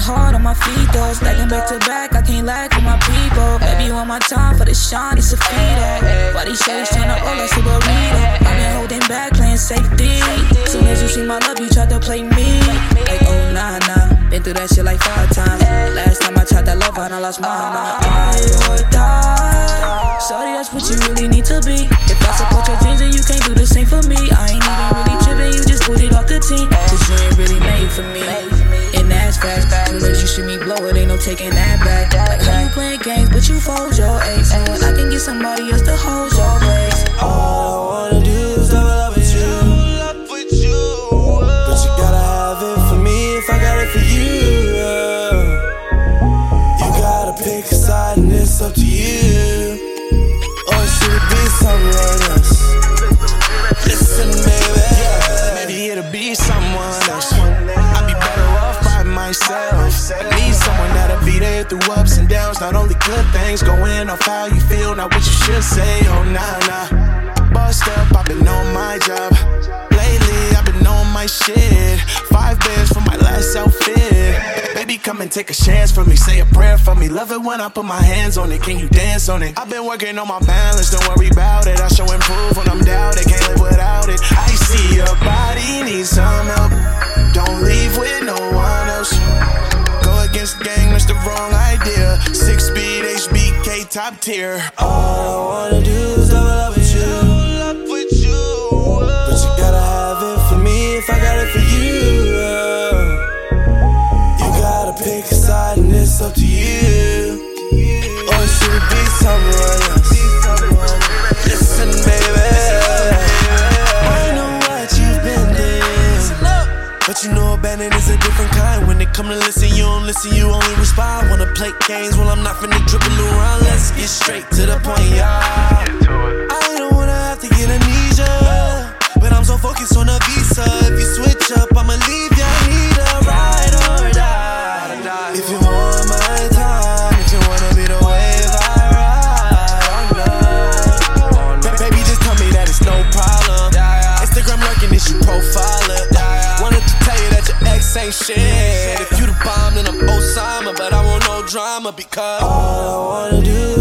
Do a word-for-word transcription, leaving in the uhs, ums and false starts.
hard on my feet though. Stacking back to back, I can't lack with my people. Baby, one more time for the shine, it's a feed that. Body shakes, turn up all like super burrito. I've been holding back, playing safety. Soon as you see my love, you tried to play me. Like, oh, nah, nah. Been through that shit like five times. Last time I tried that love out, I lost my mind. I or die. Sorry, that's what you really need to be. If I support your dreams, then you can't do the same for me. I ain't even really tripping, you just booted off the team. Cause you ain't really made for me. And that's facts. Soon as you see me blow it, ain't no taking that back. Like how you playing games, but you fold your ace. And when I can get somebody else to hold your place. All I wanna do is double up with you. But you gotta have it for me if I got it for you. You gotta pick a side and it's up to you. Or should it be someone else? Listen, baby, yeah, maybe it'll be someone else. I'd be better off by myself. I need someone that'll be there through ups and downs. Not only good things going off how you feel, not what you should say. Oh, nah, nah. Bust up, I've been on my job. Lately, I've been on my shit. Five bands for my last outfit. Baby, come and take a chance for me. Say a prayer for me. Love it when I put my hands on it. Can you dance on it? I've been working on my balance, don't worry about it. I show improve when I'm doubted. Can't live without it. I see your body needs some help. Don't leave with no one else. Go against the gang, that's the wrong idea. Six speed, H B K, top tier. All I wanna do is double up with you. But you gotta have it for me if I got it for you. You gotta pick a side and it's up to you. Or should it be someone else? Listen, baby, I know what you've been through, but you know abandon is a different kind. When they come to listen, you don't listen, you only respond. Wanna play games, well I'm not finna dribble around. Let's get straight to the point, y'all. I don't wanna have to get amnesia, but I'm so focused on a visa. If you switch up, I'ma leave ya. Need a ride or die. If you want my time, if you wanna be the wave I ride on love. Baby, just tell me that it's no problem. Instagram lurking, is you profile it. Wanted to tell you that your ex ain't shit. If you the bomb, then I'm Osama, but I want no drama because all I wanna do